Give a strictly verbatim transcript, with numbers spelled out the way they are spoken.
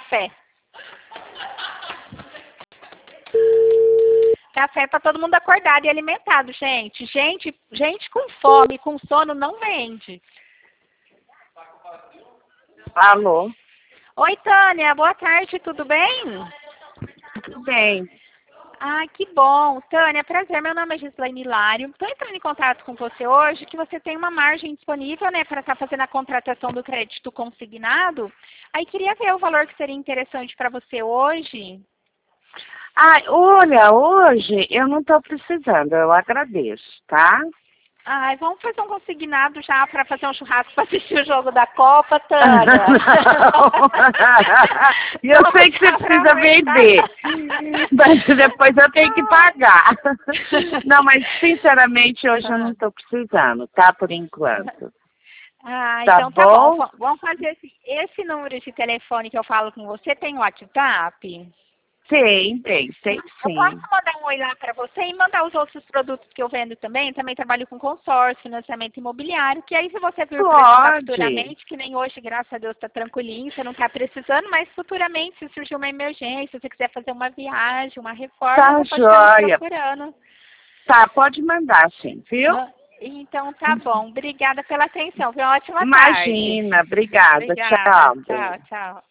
café. Café para todo mundo acordado e alimentado, gente. Gente, gente com fome, com sono não vende. Alô? Oi, Tânia, boa tarde, tudo bem? Tudo bem. Ah, que bom. Tânia, prazer, meu nome é Gislaine Hilário. Estou entrando em contato com você hoje, que você tem uma margem disponível, né, para estar fazendo a contratação do crédito consignado. Aí queria ver o valor que seria interessante para você hoje. Ah, olha, hoje eu não estou precisando, eu agradeço, tá? Ai, vamos fazer um consignado já para fazer um churrasco para assistir o jogo da Copa, Tânia. E eu sei que você precisa vender, mas depois eu tenho que pagar. Não, mas sinceramente hoje eu não estou precisando, tá? Por enquanto. Ah, Tá então tá bom. bom? Vamos fazer esse, esse número de telefone que eu falo com você, tem WhatsApp? Tem, tem, tem Eu sim. posso mandar um oi lá para você e mandar os outros produtos que eu vendo também. Também trabalho com consórcio, financiamento imobiliário, que aí se você vir precisar Pode. futuramente, que nem hoje, graças a Deus, está tranquilinho, você não está precisando, mas futuramente, se surgir uma emergência, se você quiser fazer uma viagem, uma reforma, Tá você pode estar me joia. procurando. Tá, pode mandar sim, viu? Ah, Então tá bom. Obrigada pela atenção. Viu? Ótima tarde. Imagina, obrigada, Obrigada. tchau. Tchau, tchau.